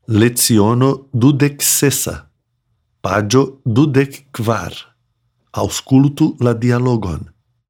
Leciono 26. Pagio 24. Aŭskultu la dialogon.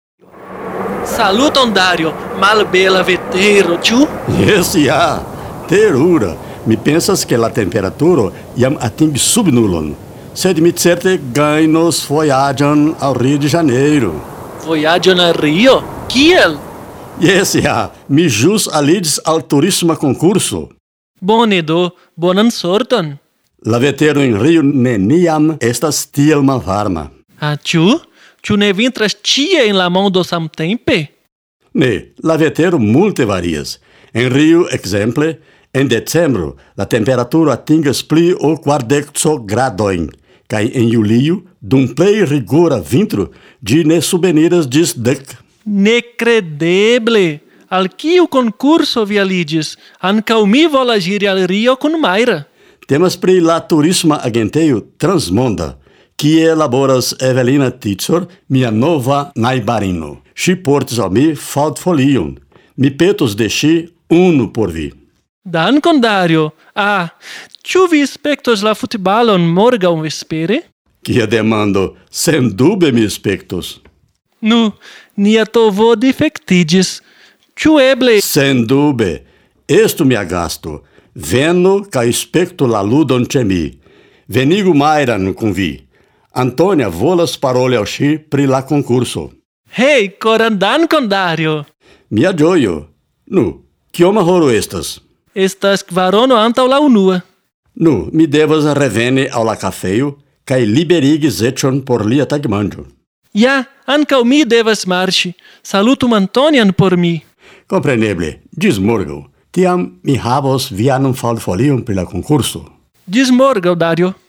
Saluton, Dario, malbela vetero, ĉu? Jes, ja, terura. Mi pensas ke la temperaturo jam atingis subnulon, sed mi certe gajnos vojaĝon al Rio de Janeiro. Vojaĝon al Rio? Kiel? Jes, ja, mi ĵus aliĝis al turisma konkurso. Bone do, bonan sorton. La vetero en Rio neniam estas tiel malvarma. Ah, ĉu? Ĉu ne vintras ĉie en la mondo samtempe? Ne, la vetero multe varias. En Rio, ekzemple, en decembro, la temperaturo atingas pli ol 40 gradojn, kaj en julio, dum plej rigora vintro, ĝi ne subeniras ĝis 10. Nekredeble! Al kiu konkurso vi aliĝis? Ankaŭ mi volas iri al Rio kun Mayra. Temas pri la turisma agentejo Transmonda, kie laboras Evelina Titzor, mia nova najbarino. Ŝi portis al mi faltfolion. Mi petos de ŝi unu por vi. Dankon, Dario. Ah, ĉu vi spektos la futbalon morgaŭ vespere? Kia demando, sendube mi spektos. Nu, nia tovo difektiĝis. Ĉu eble... Sendube, estu mia gasto. Venu kaj spektu la ludon ĉe mi. Venigu Mayran kun vi. Antônia volas paroli al ŝi pri la konkurso. Hej, koran dankon, Dario. Mia ĝojo. Nu, kioma horo estas? Estas kvarono antaŭ la unua. Nu, mi devas reveni al la kafejo kaj liberigi Zeĉon por lia tagmanĝo. Ja, ankaŭ mi devas marŝi. Salutu Antonian por mi. Kompreneble, ĝis morgaŭ. Tiam mi havos vian faltfolion pri la konkurso. Ĝis morgaŭ, Dario.